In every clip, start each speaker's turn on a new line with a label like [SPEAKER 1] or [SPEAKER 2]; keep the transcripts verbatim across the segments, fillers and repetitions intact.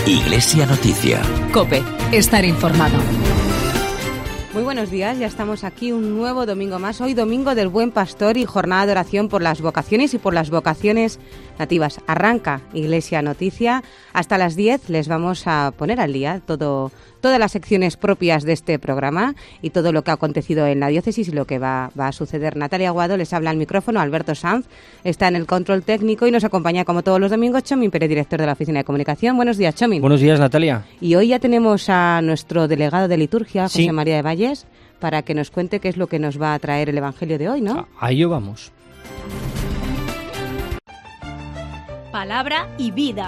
[SPEAKER 1] Iglesia Noticia.
[SPEAKER 2] COPE. Estar informado.
[SPEAKER 3] Muy buenos días, ya estamos aquí un nuevo domingo más. Hoy domingo del Buen Pastor y jornada de oración por las vocaciones y por las vocaciones nativas. Arranca Iglesia Noticia. Hasta las diez les vamos a poner al día todo, todas las secciones propias de este programa y todo lo que ha acontecido en la diócesis y lo que va, va a suceder. Natalia Aguado les habla al micrófono, Alberto Sanz está en el control técnico y nos acompaña como todos los domingos Chomin Pérez, director de la Oficina de Comunicación. Buenos días, Chomin.
[SPEAKER 4] Buenos días, Natalia.
[SPEAKER 3] Y hoy ya tenemos a nuestro delegado de liturgia, José
[SPEAKER 4] Sí.
[SPEAKER 3] María de Valles, para que nos cuente qué es lo que nos va a traer el Evangelio de hoy, ¿no?
[SPEAKER 4] A ello vamos.
[SPEAKER 5] Palabra y vida.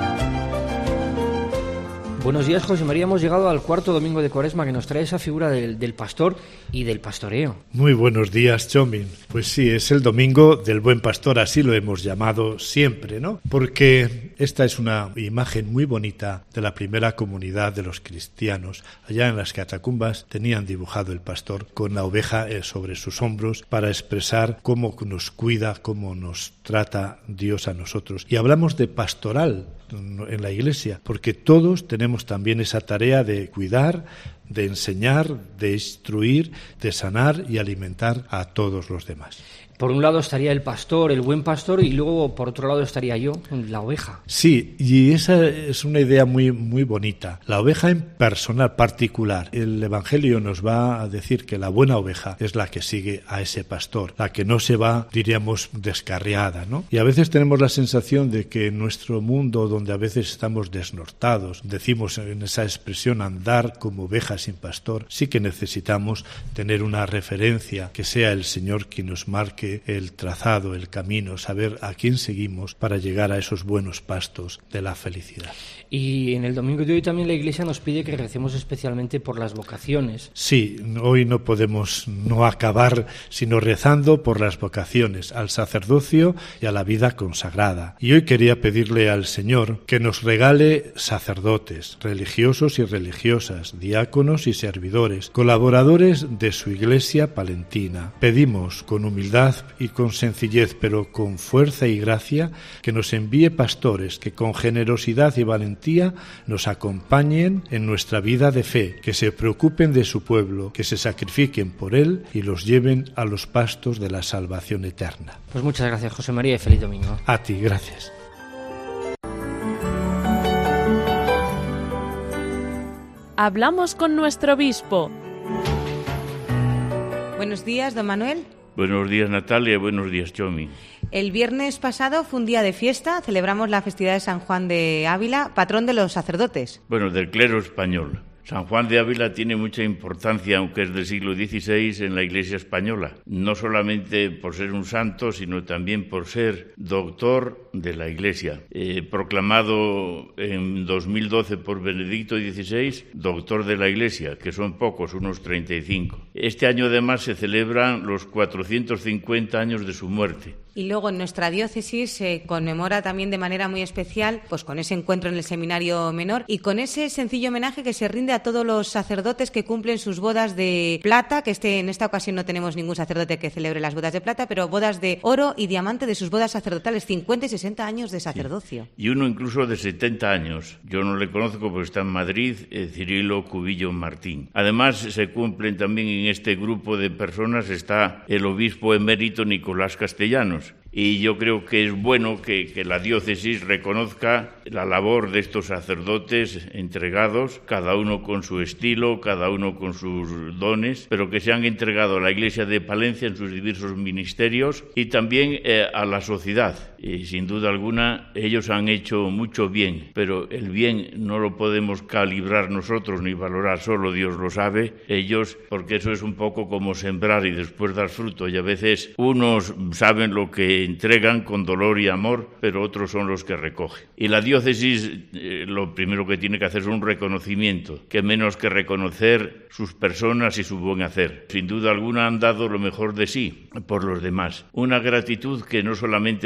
[SPEAKER 4] Buenos días, José María. Hemos llegado al cuarto domingo de Cuaresma que nos trae esa figura del, del pastor y del pastoreo.
[SPEAKER 6] Muy buenos días, Chomin. Pues sí, es el domingo del Buen Pastor, así lo hemos llamado siempre, ¿no? Porque esta es una imagen muy bonita de la primera comunidad de los cristianos. Allá en las catacumbas tenían dibujado el pastor con la oveja sobre sus hombros para expresar cómo nos cuida, cómo nos trata Dios a nosotros. Y hablamos de pastoral en la Iglesia, porque todos tenemos también esa tarea de cuidar, de enseñar, de instruir, de sanar y alimentar a todos los demás.
[SPEAKER 4] Por un lado estaría el pastor, el buen pastor, y luego por otro lado estaría yo, la oveja.
[SPEAKER 6] Sí, y esa es una idea muy, muy bonita. La oveja en personal, particular. El Evangelio nos va a decir que la buena oveja es la que sigue a ese pastor, la que no se va, diríamos, descarriada, ¿no? Y a veces tenemos la sensación de que en nuestro mundo, donde a veces estamos desnortados, decimos en esa expresión andar como oveja sin pastor, sí que necesitamos tener una referencia, que sea el Señor quien nos marque el trazado, el camino, saber a quién seguimos para llegar a esos buenos pastos de la felicidad.
[SPEAKER 4] Y en el domingo de hoy también la Iglesia nos pide que recemos especialmente por las vocaciones.
[SPEAKER 6] Sí, hoy no podemos no acabar sino rezando por las vocaciones, al sacerdocio y a la vida consagrada. Y hoy quería pedirle al Señor que nos regale sacerdotes, religiosos y religiosas, diáconos y servidores, colaboradores de su Iglesia palentina. Pedimos con humildad y con sencillez, pero con fuerza y gracia, que nos envíe pastores que con generosidad y valentía nos acompañen en nuestra vida de fe, que se preocupen de su pueblo, que se sacrifiquen por él y los lleven a los pastos de la salvación eterna.
[SPEAKER 4] Pues muchas gracias, José María, y feliz domingo.
[SPEAKER 6] A ti, gracias.
[SPEAKER 5] Hablamos con nuestro obispo.
[SPEAKER 3] Buenos días, don Manuel.
[SPEAKER 7] Buenos días, Natalia, buenos días, Chomi.
[SPEAKER 3] El viernes pasado fue un día de fiesta, celebramos la festividad de San Juan de Ávila, patrón de los sacerdotes.
[SPEAKER 7] Bueno, del clero español. San Juan de Ávila tiene mucha importancia, aunque es del siglo dieciséis, en la Iglesia española. No solamente por ser un santo, sino también por ser doctor de la Iglesia. Eh, proclamado en dos mil doce por Benedicto dieciséis, doctor de la Iglesia, que son pocos, unos treinta y cinco. Este año además se celebran los cuatrocientos cincuenta años de su muerte.
[SPEAKER 3] Y luego en nuestra diócesis se conmemora también de manera muy especial, pues con ese encuentro en el seminario menor y con ese sencillo homenaje que se rinde a todos los sacerdotes que cumplen sus bodas de plata, que este, en esta ocasión no tenemos ningún sacerdote que celebre las bodas de plata, pero bodas de oro y diamante de sus bodas sacerdotales, cincuenta y sesenta años de sacerdocio.
[SPEAKER 7] Sí. Y uno incluso de setenta años. Yo no le conozco porque está en Madrid, eh, Cirilo Cubillo Martín. Además, se cumplen también en este grupo de personas, está el obispo emérito Nicolás Castellanos. Y yo creo que es bueno que, que la diócesis reconozca la labor de estos sacerdotes entregados, cada uno con su estilo, cada uno con sus dones, pero que se han entregado a la Iglesia de Palencia en sus diversos ministerios y también eh, a la sociedad. Y sin duda alguna ellos han hecho mucho bien, pero el bien no lo podemos calibrar nosotros ni valorar, solo Dios lo sabe, ellos, porque eso es un poco como sembrar y después dar fruto, y a veces unos saben lo que entregan con dolor y amor, pero otros son los que recogen. Y la diócesis eh, lo primero que tiene que hacer es un reconocimiento, que menos que reconocer sus personas y su buen hacer. Sin duda alguna han dado lo mejor de sí por los demás. Una gratitud que no solamente la debemos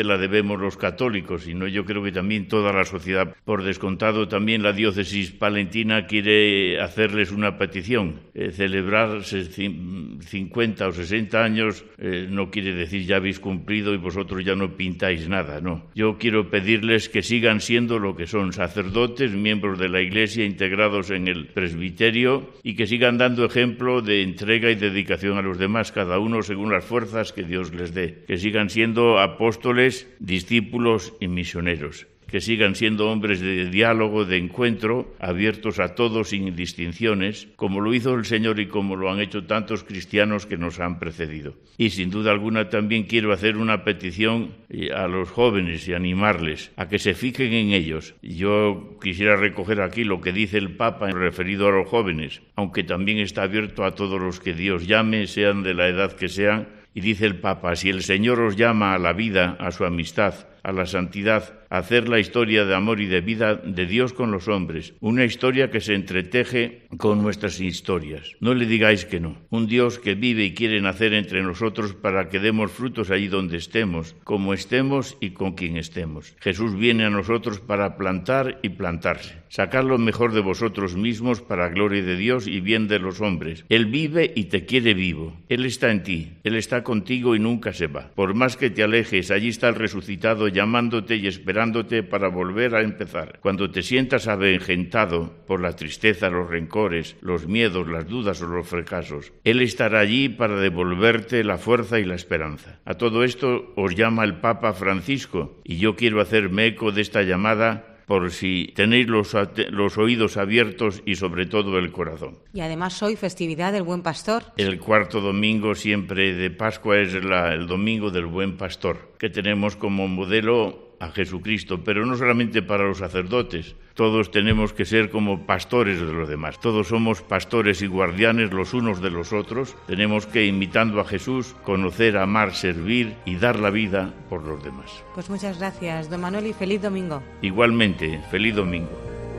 [SPEAKER 7] queremos los católicos, sino yo creo que también toda la sociedad. Por descontado, también la diócesis palentina quiere hacerles una petición. Eh, celebrarse cincuenta o sesenta años eh, no quiere decir ya habéis cumplido y vosotros ya no pintáis nada, no. Yo quiero pedirles que sigan siendo lo que son, sacerdotes, miembros de la Iglesia, integrados en el presbiterio, y que sigan dando ejemplo de entrega y dedicación a los demás, cada uno según las fuerzas que Dios les dé. Que sigan siendo apóstoles, discípulos y misioneros. Que sigan siendo hombres de diálogo, de encuentro, abiertos a todos sin distinciones, como lo hizo el Señor y como lo han hecho tantos cristianos que nos han precedido. Y sin duda alguna también quiero hacer una petición a los jóvenes y animarles a que se fijen en ellos. Yo quisiera recoger aquí lo que dice el Papa referido a los jóvenes, aunque también está abierto a todos los que Dios llame, sean de la edad que sean. Y dice el Papa, si el Señor os llama a la vida, a su amistad, a la santidad, a hacer la historia de amor y de vida de Dios con los hombres, una historia que se entreteje con nuestras historias. No le digáis que no. Un Dios que vive y quiere nacer entre nosotros para que demos frutos allí donde estemos, como estemos y con quien estemos. Jesús viene a nosotros para plantar y plantarse. Sacar lo mejor de vosotros mismos para gloria de Dios y bien de los hombres. Él vive y te quiere vivo. Él está en ti. Él está contigo y nunca se va. Por más que te alejes, allí está el resucitado llamándote y esperándote para volver a empezar. Cuando te sientas avejentado por la tristeza, los rencores, los miedos, las dudas o los fracasos, Él estará allí para devolverte la fuerza y la esperanza. A todo esto os llama el Papa Francisco, y yo quiero hacerme eco de esta llamada por si tenéis los, los oídos abiertos y sobre todo el corazón.
[SPEAKER 3] Y además hoy festividad del Buen Pastor. El
[SPEAKER 7] cuarto domingo siempre de Pascua es la, el domingo del Buen Pastor, que tenemos como modelo a Jesucristo, pero no solamente para los sacerdotes. Todos tenemos que ser como pastores de los demás. Todos somos pastores y guardianes los unos de los otros. Tenemos que, imitando a Jesús, conocer, amar, servir y dar la vida por los demás.
[SPEAKER 3] Pues muchas gracias, don Manuel, y feliz domingo.
[SPEAKER 7] Igualmente, feliz domingo.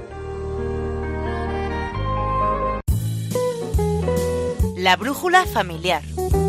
[SPEAKER 1] La brújula familiar.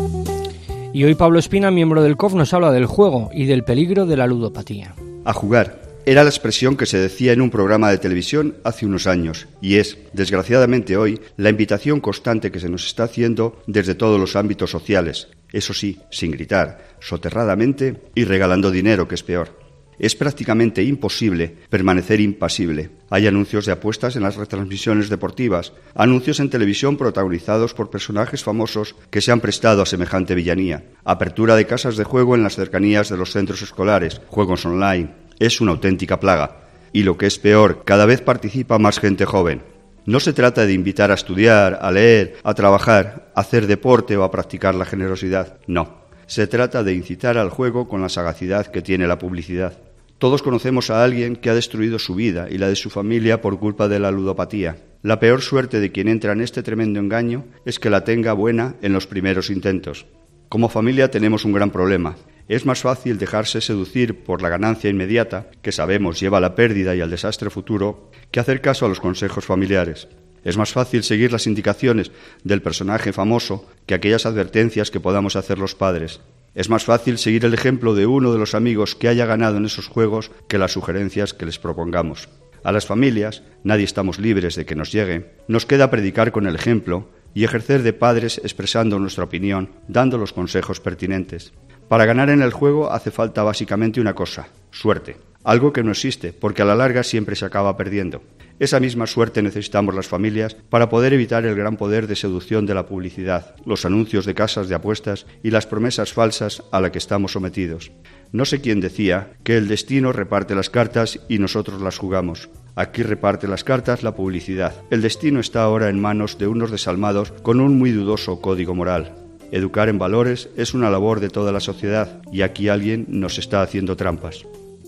[SPEAKER 4] Y hoy Pablo Espina, miembro del C O F, nos habla del juego y del peligro de la ludopatía.
[SPEAKER 8] A jugar. Era la expresión que se decía en un programa de televisión hace unos años y es, desgraciadamente hoy, la invitación constante que se nos está haciendo desde todos los ámbitos sociales. Eso sí, sin gritar, soterradamente y regalando dinero, que es peor. Es prácticamente imposible permanecer impasible. Hay anuncios de apuestas en las retransmisiones deportivas, anuncios en televisión protagonizados por personajes famosos que se han prestado a semejante villanía, apertura de casas de juego en las cercanías de los centros escolares, juegos online. Es una auténtica plaga. Y lo que es peor, cada vez participa más gente joven. No se trata de invitar a estudiar, a leer, a trabajar, a hacer deporte o a practicar la generosidad. No. Se trata de incitar al juego con la sagacidad que tiene la publicidad. Todos conocemos a alguien que ha destruido su vida y la de su familia por culpa de la ludopatía. La peor suerte de quien entra en este tremendo engaño es que la tenga buena en los primeros intentos. Como familia tenemos un gran problema. Es más fácil dejarse seducir por la ganancia inmediata, que sabemos lleva a la pérdida y al desastre futuro, que hacer caso a los consejos familiares. Es más fácil seguir las indicaciones del personaje famoso que aquellas advertencias que podamos hacer los padres. Es más fácil seguir el ejemplo de uno de los amigos que haya ganado en esos juegos que las sugerencias que les propongamos. A las familias, nadie estamos libres de que nos llegue. Nos queda predicar con el ejemplo y ejercer de padres expresando nuestra opinión, dando los consejos pertinentes. Para ganar en el juego hace falta básicamente una cosa: suerte. Algo que no existe, porque a la larga siempre se acaba perdiendo. Esa misma suerte necesitamos las familias para poder evitar el gran poder de seducción de la publicidad, los anuncios de casas de apuestas y las promesas falsas a las que estamos sometidos. No sé quién decía que el destino reparte las cartas y nosotros las jugamos. Aquí reparte las cartas la publicidad. El destino está ahora en manos de unos desalmados con un muy dudoso código moral. Educar en valores es una labor de toda la sociedad y aquí alguien nos está haciendo trampas.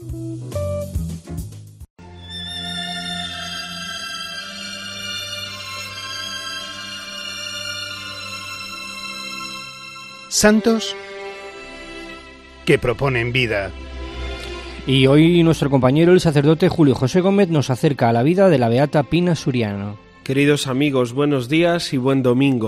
[SPEAKER 9] Santos que proponen vida.
[SPEAKER 4] Y hoy nuestro compañero el sacerdote Julio José Gómez nos acerca a la vida de la beata Pina Suriano.
[SPEAKER 10] Queridos amigos, buenos días y buen domingo.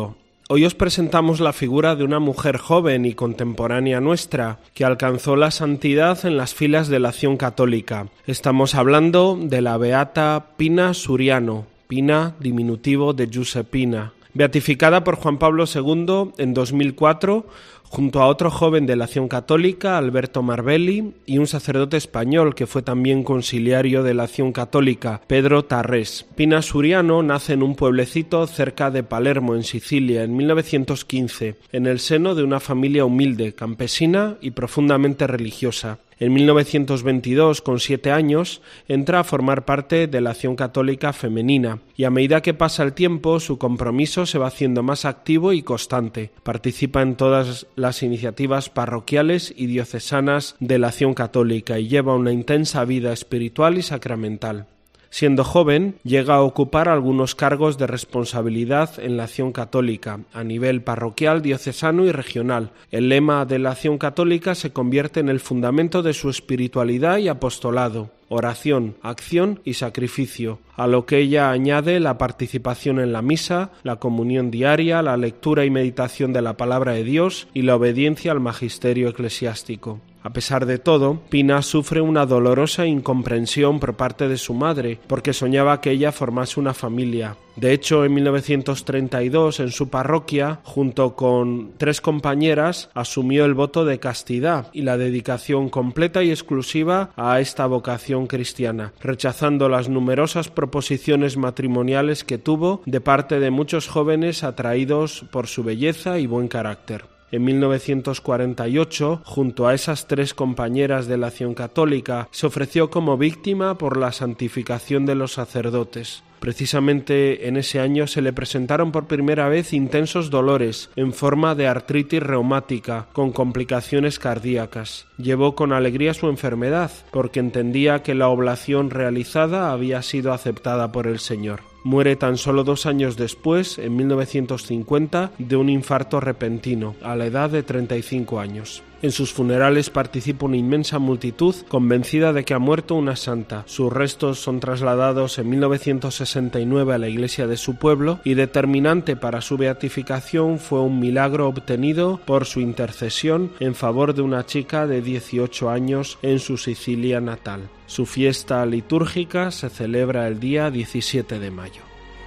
[SPEAKER 10] Hoy os presentamos la figura de una mujer joven y contemporánea nuestra, que alcanzó la santidad en las filas de la Acción Católica. Estamos hablando de la beata Pina Suriano, Pina diminutivo de Giuseppina, beatificada por Juan Pablo segundo en dos mil cuatro, junto a otro joven de la Acción Católica, Alberto Marbelli, y un sacerdote español que fue también conciliario de la Acción Católica, Pedro Tarrés. Pina Suriano nace en un pueblecito cerca de Palermo, en Sicilia, en mil novecientos quince, en el seno de una familia humilde, campesina y profundamente religiosa. En mil novecientos veintidós, con siete años, entra a formar parte de la Acción Católica Femenina, y a medida que pasa el tiempo, su compromiso se va haciendo más activo y constante. Participa en todas las iniciativas parroquiales y diocesanas de la Acción Católica y lleva una intensa vida espiritual y sacramental. Siendo joven, llega a ocupar algunos cargos de responsabilidad en la Acción Católica, a nivel parroquial, diocesano y regional. El lema de la Acción Católica se convierte en el fundamento de su espiritualidad y apostolado: oración, acción y sacrificio, a lo que ella añade la participación en la misa, la comunión diaria, la lectura y meditación de la palabra de Dios y la obediencia al magisterio eclesiástico. A pesar de todo, Pina sufre una dolorosa incomprensión por parte de su madre, porque soñaba que ella formase una familia. De hecho, en mil novecientos treinta y dos, en su parroquia, junto con tres compañeras, asumió el voto de castidad y la dedicación completa y exclusiva a esta vocación cristiana, rechazando las numerosas proposiciones matrimoniales que tuvo de parte de muchos jóvenes atraídos por su belleza y buen carácter. En mil novecientos cuarenta y ocho, junto a esas tres compañeras de la Acción Católica, se ofreció como víctima por la santificación de los sacerdotes. Precisamente en ese año se le presentaron por primera vez intensos dolores en forma de artritis reumática con complicaciones cardíacas. Llevó con alegría su enfermedad porque entendía que la oblación realizada había sido aceptada por el Señor. Muere tan solo dos años después, en mil novecientos cincuenta, de un infarto repentino, a la edad de treinta y cinco años. En sus funerales participa una inmensa multitud convencida de que ha muerto una santa. Sus restos son trasladados en mil novecientos sesenta y nueve a la iglesia de su pueblo y determinante para su beatificación fue un milagro obtenido por su intercesión en favor de una chica de dieciocho años en su Sicilia natal. Su fiesta litúrgica se celebra el día diecisiete de mayo.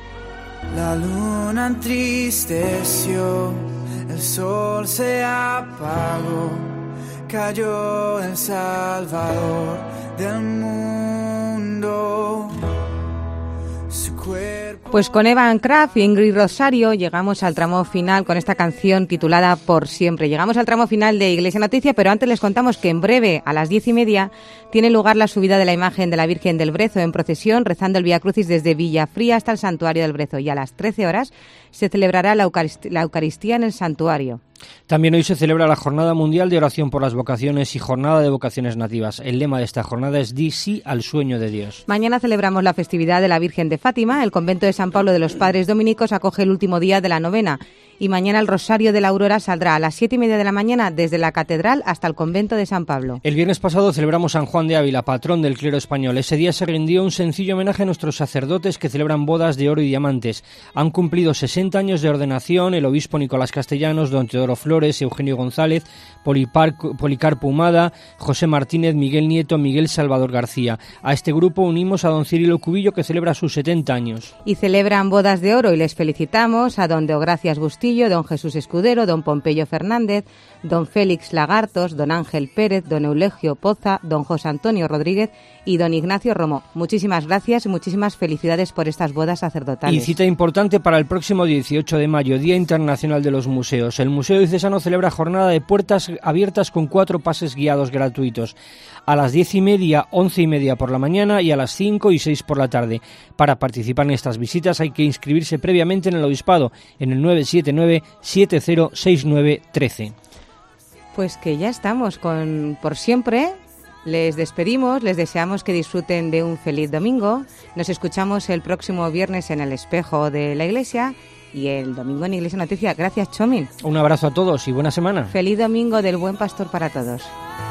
[SPEAKER 11] La luna entristeció, el sol se apagó, cayó el Salvador del mundo. Su cuerpo...
[SPEAKER 3] Pues con Evan Kraft y Ingrid Rosario llegamos al tramo final con esta canción titulada Por Siempre. Llegamos al tramo final de Iglesia Noticia, pero antes les contamos que en breve, a las diez y media, tiene lugar la subida de la imagen de la Virgen del Brezo en procesión, rezando el Vía Crucis desde Villafría hasta el Santuario del Brezo. Y a las trece horas se celebrará la Eucaristía, la Eucaristía en el santuario.
[SPEAKER 4] También hoy se celebra la Jornada Mundial de Oración por las Vocaciones y Jornada de Vocaciones Nativas. El lema de esta jornada es Di sí al sueño de Dios.
[SPEAKER 3] Mañana celebramos la festividad de la Virgen de Fátima. El convento de San Pablo de los Padres Dominicos acoge el último día de la novena. Y mañana el Rosario de la Aurora saldrá a las siete y media de la mañana desde la Catedral hasta el convento de San Pablo.
[SPEAKER 4] El viernes pasado celebramos San Juan de Ávila, patrón del clero español. Ese día se rindió un sencillo homenaje a nuestros sacerdotes que celebran bodas de oro y diamantes. Han cumplido sesenta años de ordenación el obispo Nicolás Castellanos, don Teodoro Flores, Eugenio González, Policarpo Humada, José Martínez, Miguel Nieto, Miguel Salvador García. A este grupo unimos a don Cirilo Cubillo, que celebra sus setenta años.
[SPEAKER 3] Y celebran bodas de oro y les felicitamos a don Deogracias Bustillo, don Jesús Escudero, don Pompeyo Fernández, don Félix Lagartos, don Ángel Pérez, don Eulegio Poza, don José Antonio Rodríguez y don Ignacio Romo. Muchísimas gracias y muchísimas felicidades por estas bodas sacerdotales.
[SPEAKER 4] Y cita importante para el próximo dieciocho de mayo, Día Internacional de los Museos. El Museo Diocesano celebra jornada de puertas abiertas con cuatro pases guiados gratuitos. A las diez y media, once y media por la mañana y a las cinco y seis por la tarde. Para participar en estas visitas hay que inscribirse previamente en el obispado en el nueve siete nueve, siete cero seis nueve uno tres.
[SPEAKER 3] Pues que ya estamos con Por Siempre. Les despedimos, les deseamos que disfruten de un feliz domingo. Nos escuchamos el próximo viernes en el Espejo de la Iglesia y el domingo en Iglesia Noticia. Gracias, Chomin.
[SPEAKER 4] Un abrazo a todos y buena semana.
[SPEAKER 3] Feliz domingo del Buen Pastor para todos.